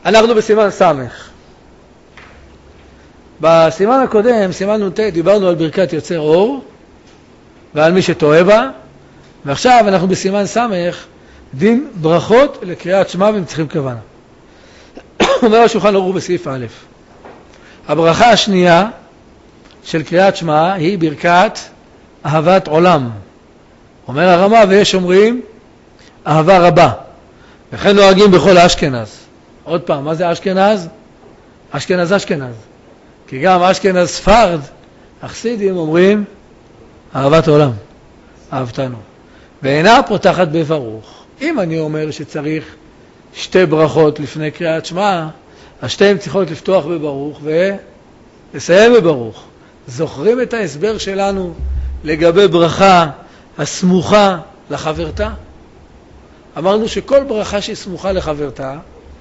אנחנו בסימן סמך. בסימן הקודם, סימן נ"ט, דיברנו על ברכת יוצר אור ועל מי שטועה בה, ועכשיו אנחנו בסימן סמך, דין ברכות לקריאת שמע והם צריכים כוונה. אומר השולחן ערוך בסעיף א', הברכה השנייה של קריאת שמע היא ברכת אהבת עולם. אומר הרמה, ויש אומרים אהבה רבה, וכן נוהגים בכל אשכנז. עוד פעם, מה זה אשכנז? אשכנז. כי גם אשכנז ספרד, החסידים אומרים אהבת עולם, אהבתנו. ואינה פותחת בברוך. אם אני אומר שצריך שתי ברכות לפני קריאת שמע, השתיהן צריכות לפתוח בברוך ולסיים בברוך. זוכרים את ההסבר שלנו לגבי ברכה הסמוכה לחברתה? אמרנו שכל ברכה שהיא סמוכה לחברתה,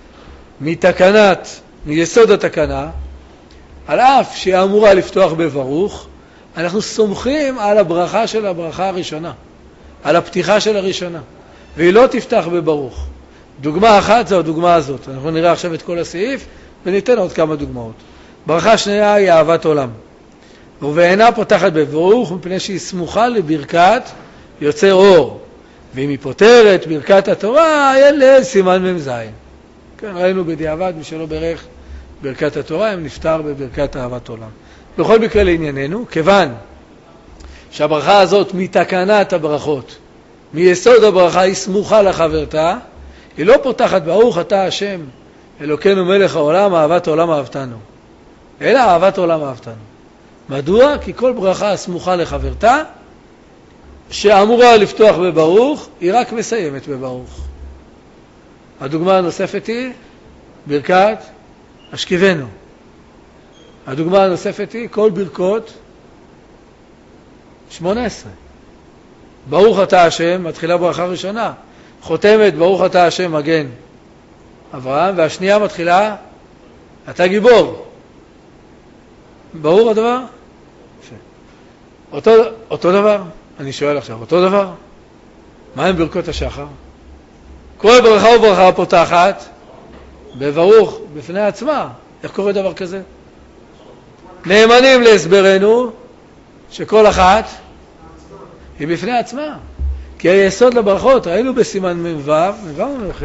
מיסוד התקנה, על אף שהיא אמורה לפתוח בברוך, אנחנו סומכים על הברכה של הברכה הראשונה, על הפתיחה של הראשונה, והיא לא תפתח בברוך. דוגמה אחת זו הדוגמה הזאת. אנחנו נראה עכשיו את כל הסעיף וניתן עוד כמה דוגמאות. ברכה שנייה היא אהבת עולם, ואינה פותחת בברוך מפני שהיא סמוכה לברכת יוצר אור, ואם היא פותרת ברכת התורה יהיה סימן מ"ז. כן, ראינו בדיעבד מי שלא ברך ברכת התורה הם נפטר בברכת אהבת עולם. בכל מקרה לענייננו, כיוון שהברכה הזאת מתקנת הברכות, מיסוד הברכה היא סמוכה לחברתה, היא לא פותחת ברוך אתה השם אלוקינו מלך העולם אהבת עולם אהבתנו, אלא אהבת עולם אהבתנו. מדוע? כי כל ברכה הסמוכה לחברתה שאמורה לפתוח בברוך היא רק מסיימת בברוך. הדוגמה הנוספת היא ברכת השכיבנו. הדוגמה הנוספת היא כל ברכות 18. ברוך אתה השם, מתחילה ברכה ראשונה, חותמת ברוך אתה השם מגן אברהם, והשנייה מתחילה אתה גיבור. ברור הדבר? אותו דבר? אני שואל עכשיו, אותו דבר? מה הם ברכות השחר? כל ברכה וברכה פותחת בברוך בפני עצמה. איך קורה דבר כזה? נאמנים להסברנו שכל אחת היא בפני עצמה. כי היסוד לברכות, ראינו בסימן מ"ו או מ"ח?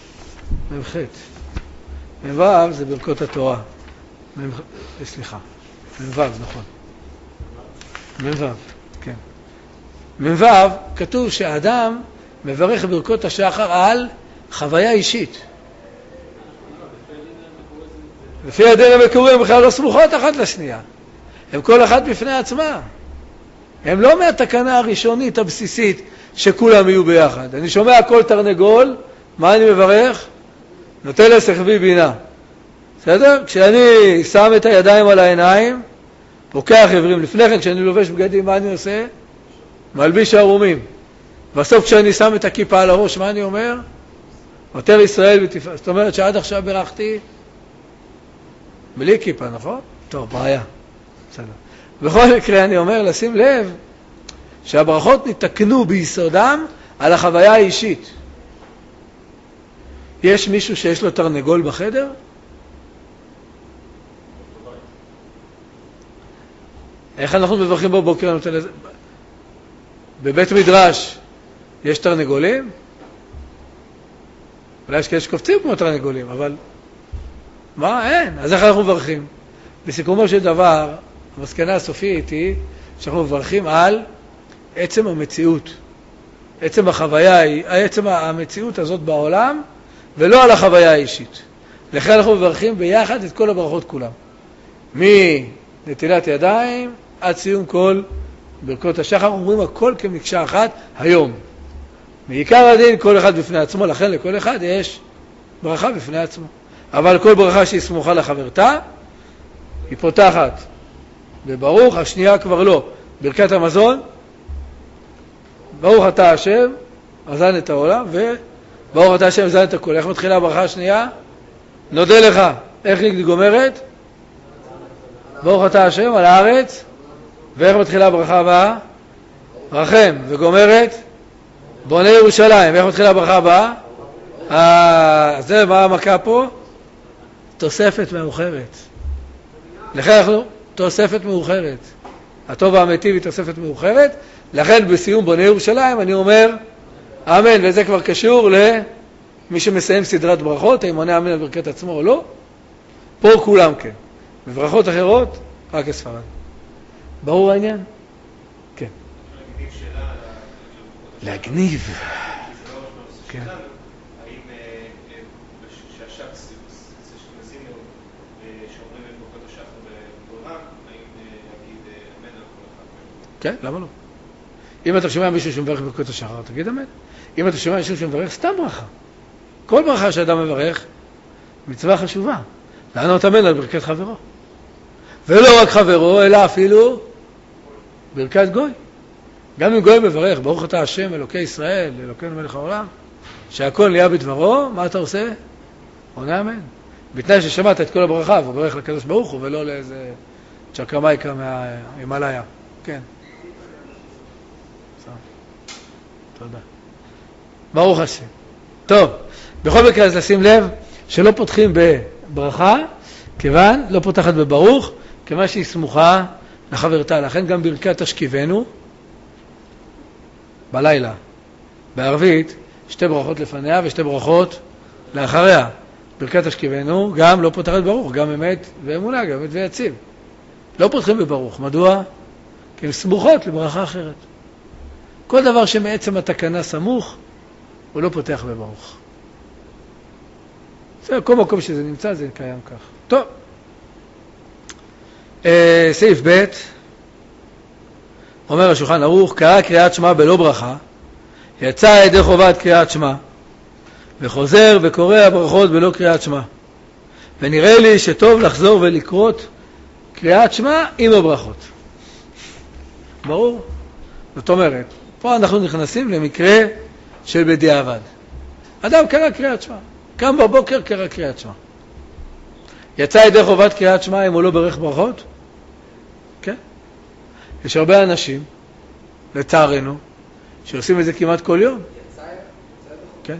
מ"ו זה ברכות התורה. סליחה, מ"ו, נכון. מ"ו, כן. מ"ו כתוב שהאדם מברך ברכות השחר על חוויה אישית. לפי הדין המקורי הם בכלל לא סמוכות אחת לשנייה. הם כל אחת בפני עצמה. הם לא מהתקנה הראשונית הבסיסית שכולם יהיו ביחד. אני שומע הכל תרנגול, מה אני מברך? נוטה לשכבי בינה. בסדר? כשאני שם את הידיים על העיניים, פוקח עברים. לפני כן, כשאני לובש בגדים, מה אני עושה? מלביש ערומים. בסוף כשאני שם את הכיפה על הראש, מה אני אומר? עטר ישראל ותפארת. זאת אומרת שעד עכשיו ברכתי בלי כיפה, נכון? טוב, בעיה. בסדר. בכל מקרה אני אומר לשים לב שהברכות נתקנו ביסודם על החוויה האישית. יש מישהו שיש לו תרנגול בחדר? איך אנחנו מברכים בבוקר? בבית מדרש יש תרנגולים? אולי יש כאלה שקופצים כמו תרנגולים, אבל מה? אין. אז איך אנחנו מברכים? בסיכומו של דבר, המסקנה הסופית היא שאנחנו מברכים על עצם המציאות. עצם החוויה, עצם המציאות הזאת בעולם, ולא על החוויה האישית. לכן אנחנו מברכים ביחד את כל הברכות כולם. מנטילת ידיים עד סיום כל ברכות השחר, אומרים הכל כמקשה אחת היום. מעיקר הדין כל אחד בפני עצמו, לכן לכל אחד יש ברכה בפני עצמו. אבל כל ברכה שהיא סמוכה לחברתה, היא פותחת בברוך, השנייה כבר לא. ברכת המזון, ברוך אתה השם, אזן את העולם, וברוך אתה השם, אזן את הכל. איך מתחילה הברכה השנייה? נודה לך. איך היא גומרת? ברוך אתה השם על הארץ. ואיך מתחילה הברכה הבאה? רחם. וגומרת? בונה ירושלים. ואיך מתחילה הברכה הבאה? זה מה המכה פה? תוספת מאוחרת. לכן אנחנו תוספת מאוחרת. הטוב והמיטיב היא תוספת מאוחרת, לכן בסיום בוני ירושלים אני אומר אמן, וזה כבר קשור למי שמסיים סדרת ברכות, האם עונה אמן על ברכת עצמו או לא. פה כולם כן. בברכות אחרות, רק הספרד. ברור העניין? כן. להגניב. כן. האם שהש"ס, שאשכנזים שאומרים את ברכות השחר בעולם, האם להגיד אמן על כל אחד? כן, למה לא? אם אתה שומע מישהו שמברך ברכות השחר, תגיד אמן. אם אתה שומע מישהו שמברך סתם ברכה, כל ברכה שאדם מברך, מצווה חשובה. לענות אמן על ברכת חברו. ולא רק חברו, אלא אפילו ברכת גוי. גם אם גוי מברך, ברוך אתה השם אלוקי ישראל, אלוקינו מלך העולם, שהכל נהיה בדברו, מה אתה עושה? עונה אמן. בתנאי ששמעת את כל הברכה, וברך לקדוש ברוך הוא, ולא לאיזה צ'קרמייקה מההימאליה. כן. תודה. ברוך השם. טוב, בכל מקרה אז לשים לב שלא פותחים בברכה, כיוון, לא פותחת בברוך, כיוון שהיא סמוכה לחברתה. לכן גם ברכת תשכיבנו בלילה, בערבית, שתי ברכות לפניה ושתי ברכות לאחריה. ברכת תשכיבנו גם לא פותחת ברוך, גם אמת ואמונה, גם אמת ויציב. לא פותחים בברוך. מדוע? כי הן סמוכות לברכה אחרת. כל דבר שמעצם התקנה סמוך, הוא לא פותח בברוך. כל מקום שזה נמצא, זה קיים כך. טוב. סעיף ב' אומר השולחן ערוך, קרא קריאת שמע בלא ברכה, יצא ידי חובת קריאת שמע, וחוזר וקורא הברכות בלא קריאת שמע. ונראה לי שטוב לחזור ולקרות קריאת שמע עם הברכות. ברור? זאת אומרת, פה אנחנו נכנסים למקרה של בדיעבד. אדם קרא קריאת שמע, קם בבוקר קרא קריאת שמע. יצא ידי חובת קריאת שמע אם הוא לא ברך ברכות? כן. יש הרבה אנשים, לצערנו, שעושים את זה כמעט כל יום. כן.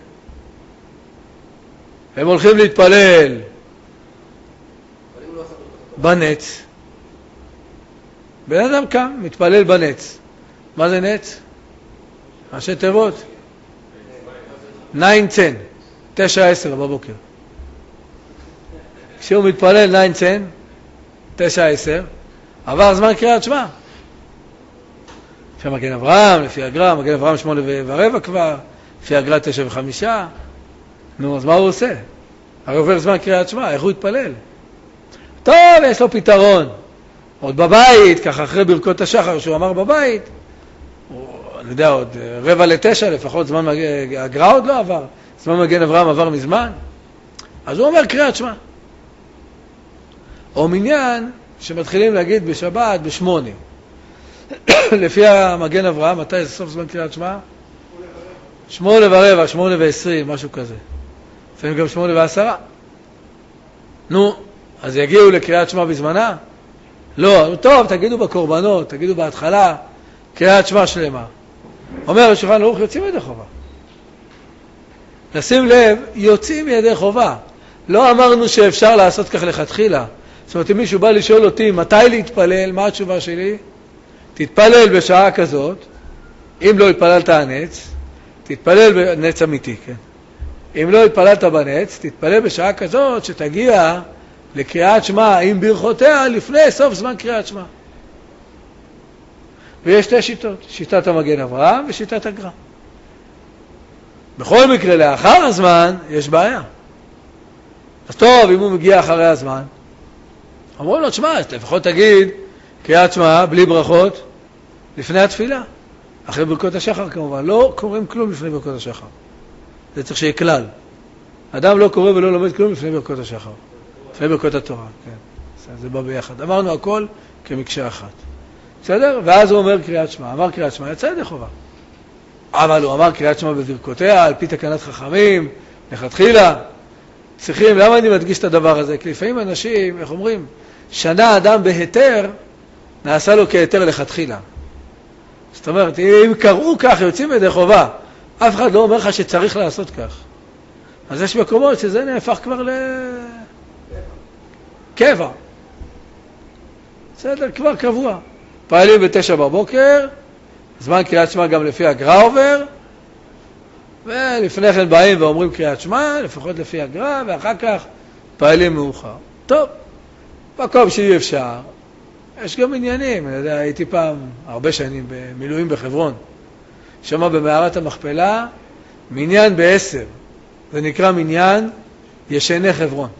הם הולכים להתפלל בנץ. בן אדם קם, מתפלל בנץ. מה זה נץ? ראשי תיבות? 9-10, 9-10 בבוקר. כשהוא מתפלל 9-10, עבר זמן קריאת שמע. לפי מגן אברהם, לפי הגר"א, מגן אברהם 8:15 כבר, לפי הגר"א 9:05. נו, אז מה הוא עושה? הרי עובר זמן קריאת שמע, איך הוא יתפלל? טוב, יש לו פתרון. עוד בבית, ככה אחרי ברכות השחר שהוא אמר בבית, אני יודע, עוד 8:45 לפחות, זמן הגר"א עוד לא עבר, זמן מגן אברהם עבר מזמן. אז הוא אומר קריאת שמע. או מניין שמתחילים להגיד בשבת 8. לפי המגן אברהם, מתי זה סוף זמן קריאת שמע? 8:15, 8:20, משהו כזה. לפעמים גם 8:10. נו, אז יגיעו לקריאת שמע בזמנה? לא, טוב, תגידו בקורבנות, תגידו בהתחלה, קריאת שמע שלמה. אומר השולחן ערוך, יוצאים ידי חובה. נשים לב, יוצאים ידי חובה. לא אמרנו שאפשר לעשות כך לכתחילה. זאת אומרת, אם מישהו בא לשאול אותי מתי להתפלל, מה התשובה שלי? תתפלל בשעה כזאת, אם לא התפללת הנץ, תתפלל בנץ אמיתי, כן? אם לא התפללת בנץ, תתפלל בשעה כזאת שתגיע לקריאת שמע עם ברכותיה לפני סוף זמן קריאת שמע. ויש שתי שיטות, שיטת המגן אברהם ושיטת הגר"א. בכל מקרה, לאחר הזמן יש בעיה. אז טוב, אם הוא מגיע אחרי הזמן, אמרו לו, תשמע, לפחות תגיד קריאת שמע בלי ברכות לפני התפילה. אחרי ברכות השחר כמובן. לא קוראים כלום לפני ברכות השחר. זה צריך שיהיה כלל. אדם לא קורא ולא לומד כלום לפני ברכות השחר. לפני ברכות התורה. כן. זה בא ביחד. אמרנו הכל כמקשה אחת. בסדר? ואז הוא אומר קריאת שמע. אמר קריאת שמע, יצא ידי חובה. אבל הוא אמר קריאת שמע בברכותיה, על פי תקנת חכמים, לכתחילה. צריכים, למה אני מדגיש את הדבר הזה? כי לפעמים אנשים, איך אומרים, שנה אדם בהיתר, נעשה לו כהיתר לכתחילה. זאת אומרת, אם קראו כך, יוצאים ידי חובה, אף אחד לא אומר לך שצריך לעשות כך. אז יש מקומות שזה נהפך כבר קבע. בסדר, כבר קבוע. פעלים ב9 בבוקר, זמן קריאת שמע גם לפי הגר"א עובר, ולפני כן באים ואומרים קריאת שמע, לפחות לפי הגר"א, ואחר כך פעלים מאוחר. טוב, מקום שאי אפשר. יש גם עניינים, אני יודע, הייתי פעם הרבה שנים במילואים בחברון. שמה במערת המכפלה, מניין ב10. זה נקרא מניין ישני חברון.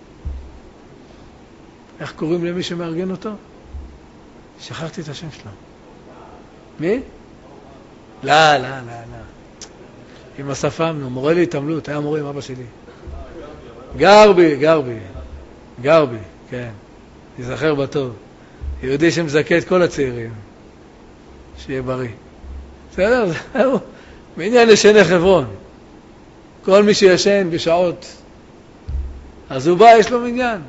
איך קוראים למי שמארגן אותו? שכחתי את השם שלו. מי? לא. עם השפמנו, מורה להתעמלות, היה מורה עם אבא שלי. גרבי, כן. יזכר בטוב. יהודי שמזכה את כל הצעירים. שיהיה בריא. בסדר? זהו. מעניין ישני חברון. כל מי שישן בשעות, אז הוא בא, יש לו מניין.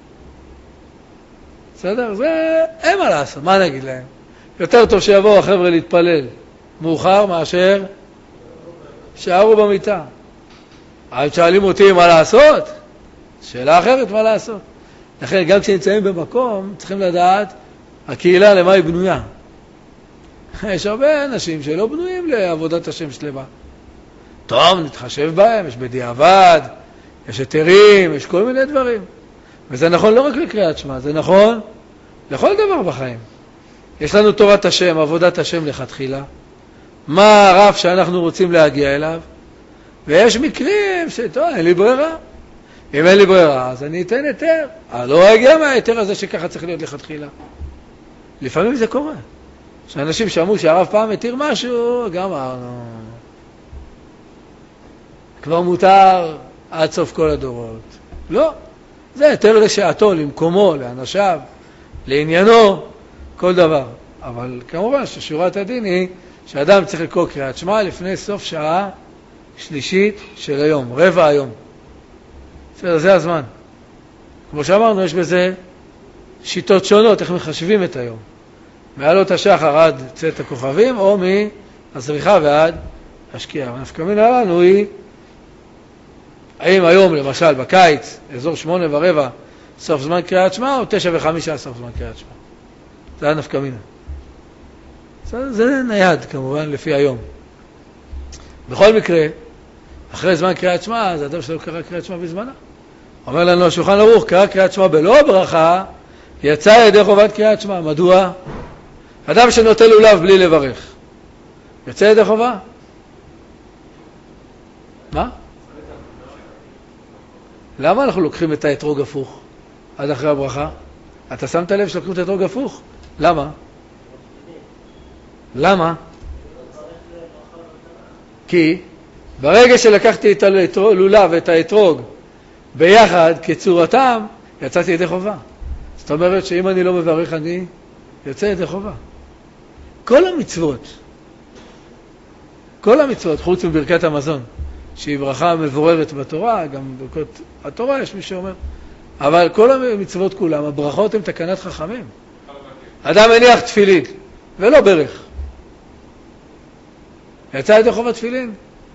בסדר? זה אין מה לעשות, מה נגיד להם? יותר טוב שיבואו החבר'ה להתפלל מאוחר מאשר שערו במיטה. אבל שואלים אותי מה לעשות? שאלה אחרת מה לעשות. לכן גם כשנמצאים במקום צריכים לדעת הקהילה למה היא בנויה. יש הרבה אנשים שלא בנויים לעבודת השם שלמה. טוב, נתחשב בהם, יש בדיעבד, יש היתרים, יש כל מיני דברים. וזה נכון לא רק לקריאת שמע, זה נכון לכל דבר בחיים. יש לנו תורת השם, עבודת השם לכתחילה. מה הרף שאנחנו רוצים להגיע אליו? ויש מקרים שטוב, אין לי ברירה. אם אין לי ברירה, אז אני אתן היתר. לא אגיע מההיתר הזה שככה צריך להיות לכתחילה. לפעמים זה קורה. שאנשים שאמרו שהרב פעם התיר משהו, גם אמרנו. כבר מותר עד סוף כל הדורות. לא. זה היתר לשעתו, למקומו, לאנשיו, לעניינו, כל דבר. אבל כמובן ששורת הדין היא שאדם צריך לקרוא קריאת שמע לפני סוף שעה שלישית של היום, רבע היום. זה הזמן. כמו שאמרנו, יש בזה שיטות שונות, איך מחשבים את היום. מעלות השחר עד צאת הכוכבים, או מהזריחה ועד השקיעה. הנפקא מינה לנו היא, האם היום, למשל, בקיץ, אזור 8:15, סוף זמן קריאת שמע, או 9:05 סוף זמן קריאת שמע. זה הנפקא מינה. זה נייד, כמובן, לפי היום. בכל מקרה, אחרי זמן קריאת שמע, אז אדם שלא קרא קריאת שמע בזמנה. אומר לנו השולחן ערוך, קרא קריאת שמע בלא ברכה, יצא ידי חובת קריאת שמע. מדוע? אדם שנוטל לולב בלי לברך, יצא ידי חובה? מה? למה אנחנו לוקחים את האתרוג הפוך עד אחרי הברכה? אתה שמת לב שלוקחים את האתרוג הפוך? למה? כי ברגע שלקחתי את הלולב ואת האתרוג ביחד כצורתם, יצאתי ידי חובה. זאת אומרת שאם אני לא מברך, אני יוצא ידי חובה. כל המצוות, חוץ מברכת המזון, שהיא ברכה מבוררת בתורה, גם ברכות התורה יש מי שאומר, אבל כל המצוות כולם, הברכות הן תקנת חכמים. אדם מניח תפילין ולא ברך. יצא ידי חובה תפילין?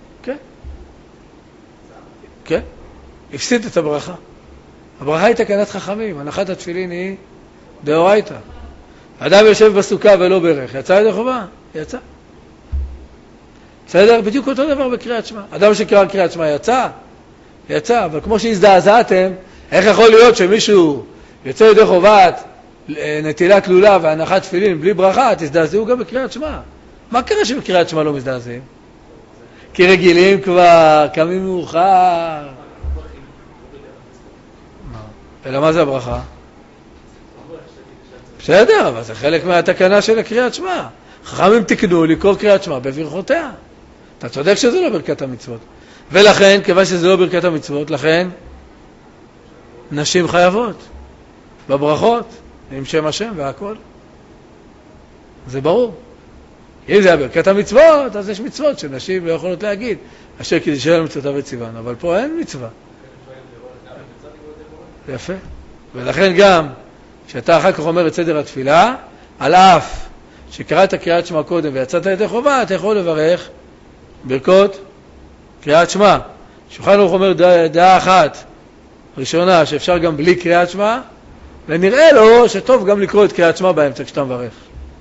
כן. הפסיד את הברכה. הברכה היא תקנת חכמים, הנחת התפילין היא דאורייתא. אדם יושב בסוכה ולא ברך, יצא ידי חובה? יצא. בסדר? בדיוק אותו דבר בקריאת שמע. אדם שקרא קריאת שמע יצא, אבל כמו שהזדעזעתם, איך יכול להיות שמישהו יצא ידי חובת נטילת לולב והנחת תפילין בלי ברכה, תזדעזעו גם בקריאת שמע. מה קרה שבקריאת שמע לא מזדעזעים? כי רגילים כבר, קמים מאוחר. אלא מה זה הברכה? בסדר, אבל זה חלק מהתקנה של הקריאת שמע. חכמים תקנו לקרוא קריאת שמע בברכותיה. אתה צודק שזה לא ברכת המצוות. ולכן, כיוון שזה לא ברכת המצוות, לכן נשים חייבות בברכות עם שם השם והכל. זה ברור. אם זה היה ברכת המצוות, אז יש מצוות שנשים לא יכולות להגיד אשר קידשה לנו מצוותיו וציוונו, אבל פה אין מצווה. יפה. ולכן גם כשאתה אחר כך אומר את סדר התפילה, על אף שקראת קריאת שמע קודם ויצאת ידי חובה, אתה יכול לברך ברכות קריאת שמע. שולחן ערוך אומר דעה אחת ראשונה שאפשר גם בלי קריאת שמע, ונראה לו שטוב גם לקרוא את קריאת שמע באמצע כשאתה מברך.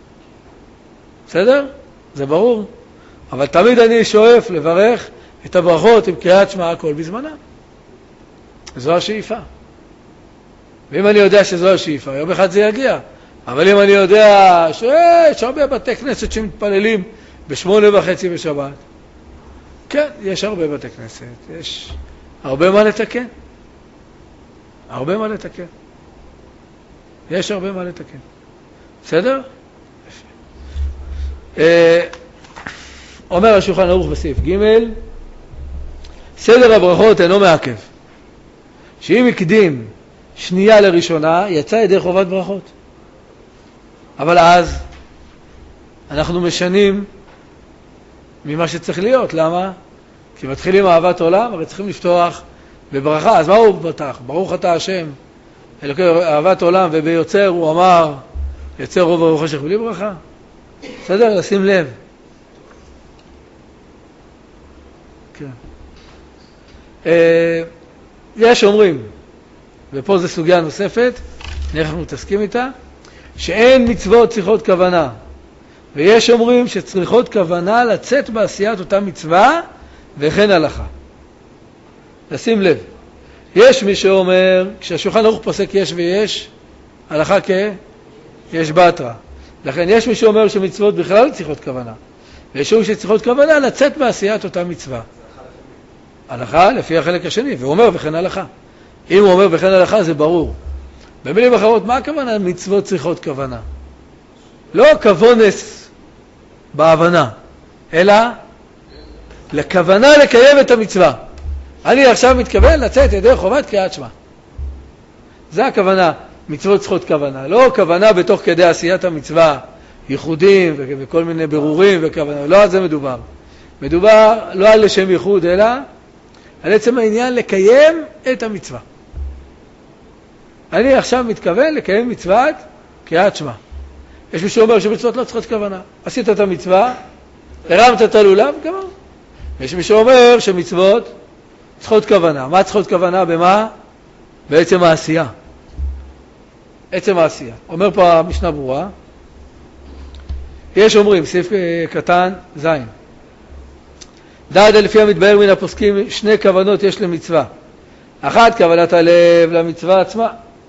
בסדר? זה ברור. אבל תמיד אני שואף לברך את הברכות עם קריאת שמע הכל בזמנה. זו השאיפה. ואם אני יודע שזו השאיפה, יום אחד זה יגיע. אבל אם אני יודע שיש הרבה בתי כנסת שמתפללים ב8:30 בשבת, כן, יש הרבה בתי כנסת, יש הרבה מה לתקן. הרבה מה לתקן. יש הרבה מה לתקן. בסדר? אומר השולחן ערוך בסעיף ג' סדר הברכות אינו מעכב. שאם הקדים שנייה לראשונה, יצא ידי חובת ברכות. אבל אז אנחנו משנים ממה שצריך להיות. למה? כי מתחילים אהבת עולם, הרי צריכים לפתוח בברכה. אז מה הוא פתח? ברוך אתה השם, אלוקי אהבת עולם, וביוצר הוא אמר, יוצר רוב ורוח חושך בלי ברכה. בסדר? לשים לב. כן. יש אומרים, ופה זו סוגיה נוספת, אנחנו מתעסקים איתה, שאין מצוות צריכות כוונה. ויש אומרים שצריכות כוונה לצאת בעשיית אותה מצווה, וכן הלכה. לשים לב. יש מי שאומר, כשהשולחן ערוך פוסק יש ויש, הלכה יש בתרא. לכן יש מי שאומר שמצוות בכלל צריכות כוונה. ויש אומרים שצריכות כוונה לצאת בעשיית אותה מצווה. הלכה לפי החלק השני, והוא אומר וכן הלכה. אם הוא אומר וכן הלכה זה ברור. במילים אחרות, מה הכוונה מצוות צריכות כוונה? לא כוונס בהבנה, אלא לכוונה לקיים את המצווה. אני עכשיו מתכוון לצאת ידי חובת קריאת שמע. זה הכוונה, מצוות צריכות כוונה. לא כוונה בתוך כדי עשיית המצווה, ייחודים וכל מיני ברורים וכוונה. לא על זה מדובר. מדובר לא על לשם ייחוד, אלא על עצם העניין לקיים את המצווה. אני עכשיו מתכוון לקיים מצוות קריאת שמע. יש מי שאומר שמצוות לא צריכות כוונה. עשית את המצווה, הרמת את הלולב, גמר. יש מי שאומר שמצוות צריכות כוונה. מה צריכות כוונה? במה? בעצם העשייה. עצם העשייה. אומר פה המשנה ברורה. יש אומרים, סעיף קטן, זין. דעת לפי המתבהר מן הפוסקים, שני כוונות יש למצווה. אחת, כוונת הלב למצווה עצמה.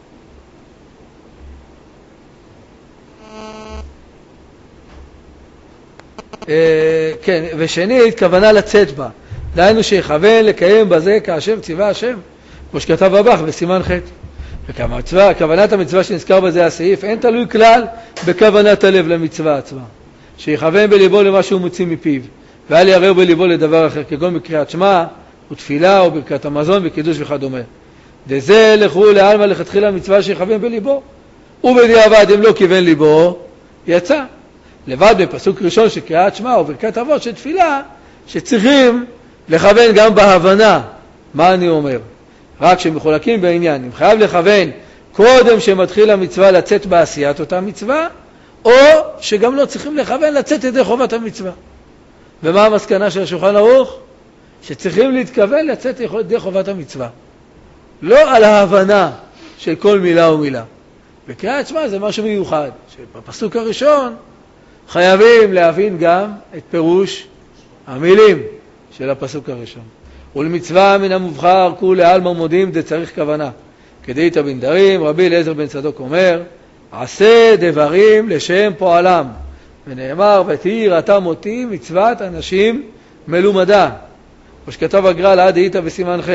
כן, ושנית, כוונה לצאת בה. דהיינו שיכוון לקיים בזה כאשר ציווה השם, כמו שכתב הבח בסימן ח'. וכוונת המצווה שנזכר בזה הסעיף, אין תלוי כלל בכוונת הלב למצווה עצמה. שיכוון בליבו למה שהוא מוציא מפיו, ואל יערער בליבו לדבר אחר, כגון בקריאת שמע, ותפילה, או ברכת המזון, וקידוש וכדומה. דזה לכו לעלמא לכתחילה מצווה שיכוון בליבו, ובדיעבד אם לא כיוון ליבו, יצא. לבד בפסוק ראשון של קריאת שמע או ברכת אבות של תפילה, שצריכים לכוון גם בהבנה. מה אני אומר? רק שמחולקים בעניין, אם חייב לכוון קודם שמתחיל המצווה לצאת בעשיית אותה מצווה, או שגם לא צריכים לכוון לצאת ידי חובת המצווה. ומה המסקנה של השולחן ערוך? שצריכים להתכוון לצאת ידי חובת המצווה. לא על ההבנה של כל מילה ומילה. בקריאת שמע זה משהו מיוחד, שבפסוק הראשון חייבים להבין גם את פירוש המילים של הפסוק הראשון. ולמצווה מן המובחר כולי עלמא מודים דצריך כוונה. כדאית בן דרים, רבי אליעזר בן צדוק אומר, עשה דברים לשם פועלם. ונאמר, ותהי יראתם אותי מצוות אנשים מלומדה. כמו שכתב הגר"א לעד דאית בסימן ח'.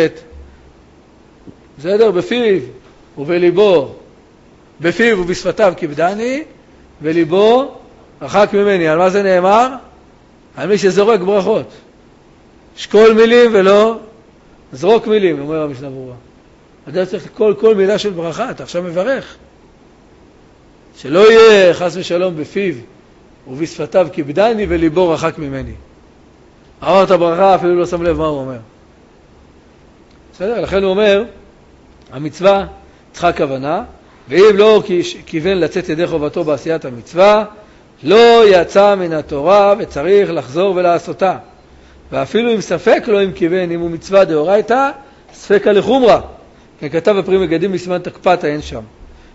בסדר? בפיו ובליבו. בפיו ובשפתיו כיבדני, וליבו רחק ממני. על מה זה נאמר? על מי שזורק ברכות. שקול מילים ולא זרוק מילים, אומר המשנה ברורה. אתה צריך כל מילה של ברכה, אתה עכשיו מברך. שלא יהיה חס ושלום בפיו ובשפתיו כיבדני וליבו רחק ממני. אמרת ברכה, אפילו לא שם לב מה הוא אומר. בסדר? לכן הוא אומר, המצווה צריכה כוונה, ואם לא כיוון לצאת ידי חובתו בעשיית המצווה, לא יצא מן התורה וצריך לחזור ולעשותה. ואפילו אם ספק לא אם כיוון, אם הוא מצווה דאורייתא, ספקא לחומרא. ככתב הפרי מגדים בסימן תקפתא אין שם.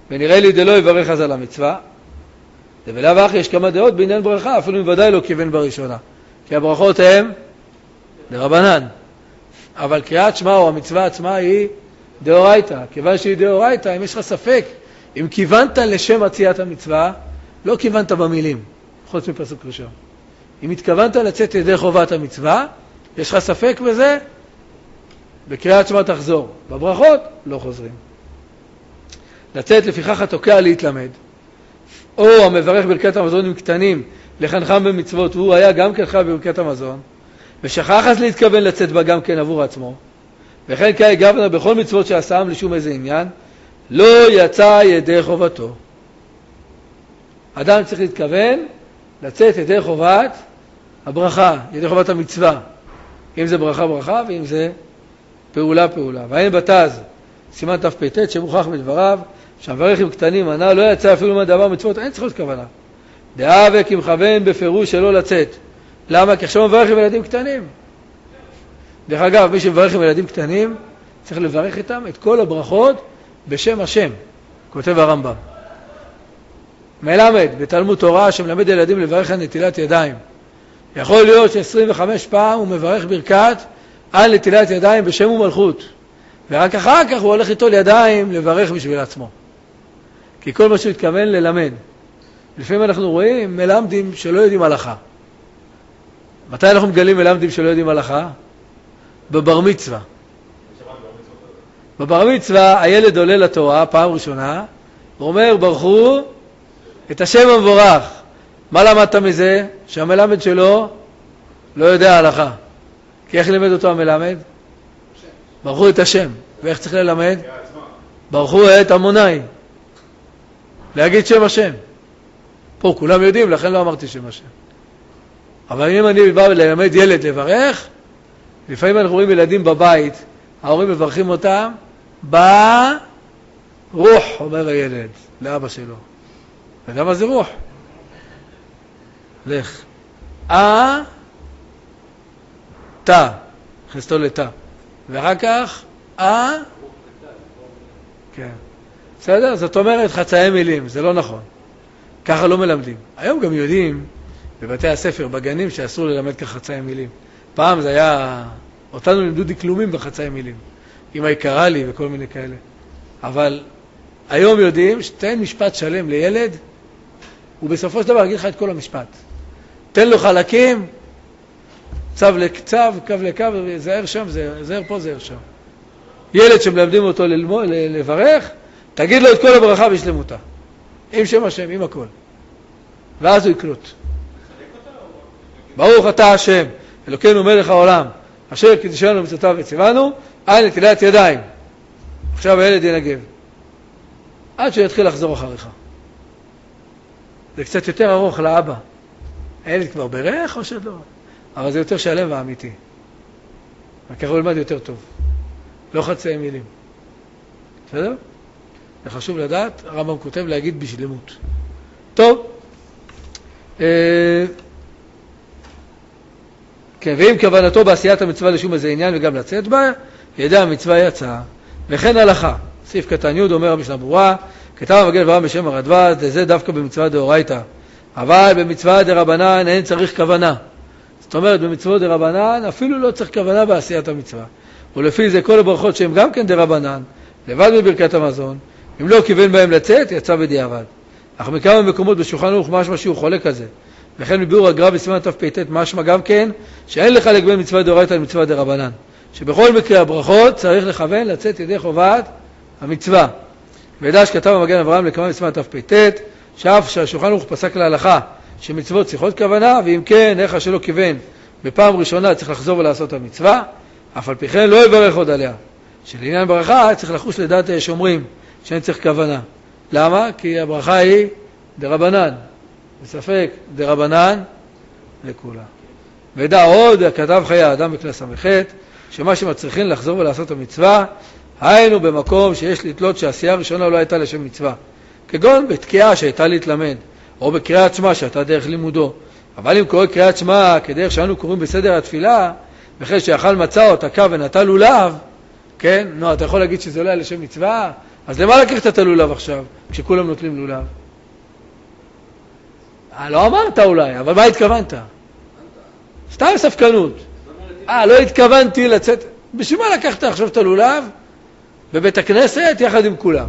ונראה לי דלא יברך אז על המצווה. ולאו אחי יש כמה דעות בעניין ברכה, אפילו אם ודאי לא כיוון בראשונה. כי הברכות הן דרבנן. אבל קריאת שמע או המצווה עצמה היא דאורייתא. כיוון שהיא דאורייתא, אם יש לך ספק, אם כיוונת לשם עשיית המצווה, לא כיוונת במילים, חוץ מפסוק ראשון. אם התכוונת לצאת ידי חובת המצווה, יש לך ספק בזה, בקריאת שמע תחזור. בברכות לא חוזרים. לצאת לפיכך התוקע להתלמד. או המברך ברכת המזון עם קטנים לחנכם במצוות, והוא היה גם כן חייב בברכת המזון, ושכח אז להתכוון לצאת בה גם כן עבור עצמו, וכן כאי גבנה בכל מצוות שעשם לשום איזה עניין, לא יצא ידי חובתו. אדם צריך להתכוון לצאת ידי חובת הברכה, ידי חובת המצווה, אם זה ברכה ברכה ואם זה פעולה פעולה. ואין בתז סימן תפ"ט שמוכח מדבריו שהמברך עם קטנים ענה לא יצא אפילו מהדבר מצוות, אין צריכות כוונה. דאבק אם מכוון בפירוש שלא לצאת. למה? כי עכשיו מברך עם ילדים קטנים. דרך אגב, מי שמברך עם ילדים קטנים צריך לברך איתם את כל הברכות בשם השם, כותב הרמב"ם. מלמד בתלמוד תורה שמלמד ילדים לברך על נטילת ידיים. יכול להיות ש25 פעם הוא מברך ברכת על נטילת ידיים בשם ומלכות, ורק אחר כך הוא הולך איתו לידיים לברך בשביל עצמו, כי כל מה שהוא התכוון ללמד. לפעמים אנחנו רואים מלמדים שלא יודעים הלכה. מתי אנחנו מגלים מלמדים שלא יודעים הלכה? בבר מצווה. בבר מצווה הילד עולה לתורה פעם ראשונה, הוא אומר ברכו את השם המבורך. מה למדת מזה? שהמלמד שלו לא יודע הלכה. כי איך לימד אותו המלמד? ברכו את השם. ואיך צריך ללמד? ברכו את המוני. להגיד שם השם. פה כולם יודעים, לכן לא אמרתי שם השם. אבל אם אני בא ללמד ילד לברך, לפעמים אנחנו רואים ילדים בבית, ההורים מברכים אותם, ברוך, אומר הילד, לאבא שלו. ולמה זה רוח? לך. תא, הכניסתו לתא. ואחר כך, כן. בסדר? זאת אומרת חצאי מילים, זה לא נכון. ככה לא מלמדים. היום גם יודעים בבתי הספר, בגנים, שאסור ללמד ככה חצאי מילים. פעם זה היה, אותנו לימדו דקלומים בחצאי מילים. אמא יקרה לי וכל מיני כאלה. אבל היום יודעים שתן משפט שלם לילד, ובסופו של דבר אגיד לך את כל המשפט. תן לו חלקים, צו לקצב, קו לקו, זהר שם, זהר פה, זהר שם. ילד שמלמדים אותו לברך, תגיד לו את כל הברכה בשלמותה. עם שם השם, עם הכל. ואז הוא יקלוט. ברוך אתה השם, אלוקינו מלך העולם, אשר קידשנו מצוותיו וציוונו, על נטילת ידיים. עכשיו הילד ינגב. עד שיתחיל לחזור אחריך. זה קצת יותר ארוך לאבא. הילד כבר ברך או שלא? אבל זה יותר שלם ואמיתי. וככה הוא ילמד יותר טוב. לא חצאי מילים. בסדר? זה חשוב לדעת, הרמב"ם כותב להגיד בשלמות. טוב. כן, ואם כוונתו בעשיית המצווה לשום איזה עניין וגם לצאת בה, ידע המצווה יצאה. וכן הלכה. סעיף קטן י' אומר המשנה ברורה, כתב המגן דבריו בשם הרדב"ז, זה דווקא במצווה דאורייתא. אבל במצווה דרבנן אין צריך כוונה. זאת אומרת, במצוות דרבנן אפילו לא צריך כוונה בעשיית המצווה. ולפי זה כל הברכות שהן גם כן דרבנן, לבד מברכת המזון, אם לא כיוון בהם לצאת, יצא בדיעבד. אך מכמה מקומות בשולחן ערוך משמע שהוא חולק על זה. וכן מביאור הגר"א בסימן תפ"ט משמע גם כן, שאין לחלק בין מצווה דאורייתא למצווה דרבנן. שבכל מקרה הברכות צריך לכוון לצאת ידי חובת המצווה. וידע שכתב המגן אברהם לכמה בסימן תפ"ט, שאף שהשולחן ערוך פסק להלכה שמצוות צריכות כוונה, ואם כן, איך שלא כיוון בפעם ראשונה צריך לחזור ולעשות המצווה, אף על פי כן לא יברך עוד עליה. שלעניין ברכה צריך לחוש לדעת שומרים שאין צריך כוונה. למה? כי הברכה היא דרבנן. בספק דרבנן לכולה. וידע עוד, כתב חיי האדם בכלי ס"ח, שמה שמצריכים לחזור ולעשות המצווה, היינו במקום שיש לתלות שהעשייה הראשונה לא הייתה לשם מצווה. כגון בתקיעה שהייתה להתלמד, או בקריאת שמע שהייתה דרך לימודו. אבל אם קורא קריאת שמע כדרך שאנו קוראים בסדר התפילה, וכן שאכל מצה או תקע ונטל לולב, כן? נו, אתה יכול להגיד שזה לא היה לשם מצווה? אז למה לקחת את הלולב עכשיו, כשכולם נוטלים לולב? לא אמרת אולי, אבל מה התכוונת? סתם ספקנות. לא התכוונתי לצאת. בשביל מה לקחת עכשיו את הלולב בבית הכנסת יחד עם כולם?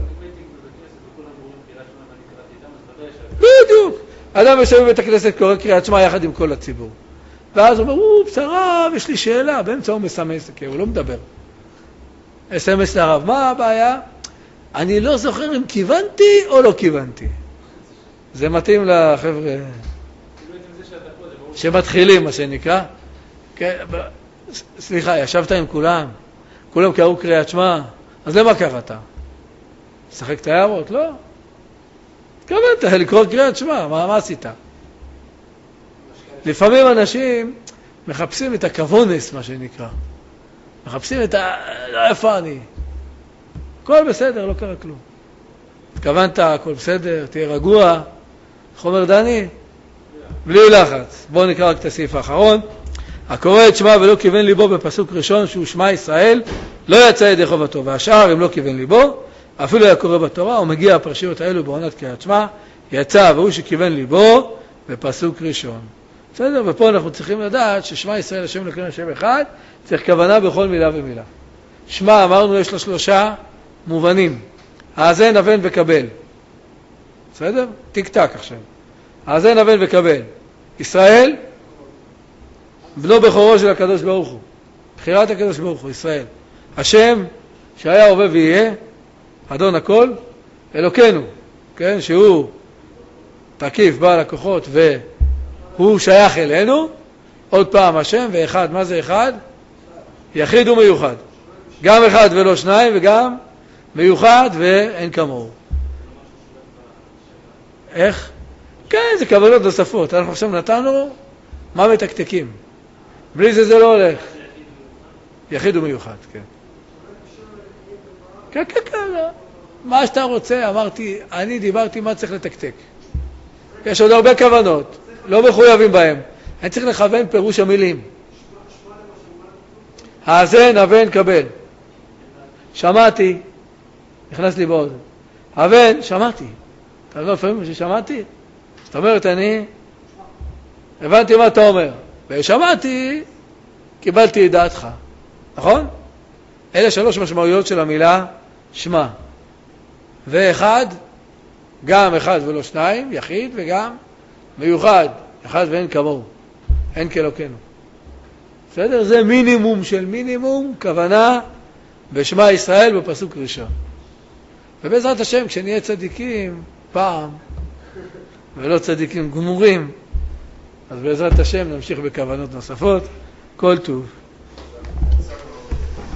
בדיוק. אדם יושב בבית הכנסת קורא קריאת שמע יחד עם כל הציבור. ואז הוא אומר, בשרה, יש לי שאלה. באמצע הוא מסמס, כי הוא לא מדבר. אס-אמס לרב, מה הבעיה? אני לא זוכר אם כיוונתי או לא כיוונתי. זה מתאים לחבר'ה שמתחילים, מה שנקרא. סליחה, ישבת עם כולם? כולם קראו קריאת שמע? אז למה קראת? שחק את הערות? לא. התכוונת לקרוא קריאת שמע, מה עשית? לפעמים אנשים מחפשים את הכוונס, מה שנקרא. מחפשים את איפה אני? הכל בסדר, לא קרה כלום. התכוונת, הכל בסדר, תהיה רגוע. חומר דני? בלי לחץ. בואו נקרא רק את הסעיף האחרון. הקורא את שמע ולא כיוון ליבו בפסוק ראשון שהוא שמע ישראל, לא יצא ידי חובתו. והשאר אם לא כיוון ליבו, אפילו היה קורא בתורה, הוא מגיע הפרשיות האלו בעונת קריאת שמע, יצא והוא שכיוון ליבו בפסוק ראשון. בסדר? ופה אנחנו צריכים לדעת ששמע ישראל השם אלוקינו השם אחד, צריך כוונה בכל מילה ומילה. שמע, אמרנו, יש לו 3 מובנים. האזן, הבן וקבל. בסדר? טיק טק עכשיו. האזן, הבן וקבל. ישראל, בנו בכורו של הקדוש ברוך הוא. בחירת הקדוש ברוך הוא, ישראל. השם, שהיה הווה ויהיה, אדון הכל, אלוקינו, כן? שהוא תקיף, בעל הכוחות, והוא שייך אלינו. עוד פעם, השם ואחד. מה זה אחד? יחיד ומיוחד. גם אחד ולא 2, וגם מיוחד ואין כמוהו. איך? כן, זה כוונות נוספות. אנחנו עכשיו נתנו מה מתקתקים. בלי זה לא הולך. יחיד ומיוחד, כן. כן, כן, כן. מה שאתה רוצה, אמרתי, אני דיברתי מה צריך לתקתק. יש עוד הרבה כוונות, לא מחויבים בהם. אני צריך לכוון פירוש המילים. האזן, הבן, קבל. שמעתי, נכנס לי באוזן. הבן, שמעתי. אתה לא לפעמים ששמעתי? זאת אומרת, אני הבנתי מה אתה אומר. ושמעתי, קיבלתי את דעתך. נכון? אלה 3 משמעויות של המילה שמע. ואחד, גם אחד ולא 2, יחיד, וגם מיוחד, אחד ואין כמוהו. אין כאלוקינו. בסדר? זה מינימום של מינימום, כוונה בשמע ישראל בפסוק ראשון. ובעזרת השם, כשנהיה צדיקים פעם, ולא צדיקים גמורים, אז בעזרת השם נמשיך בכוונות נוספות. כל טוב.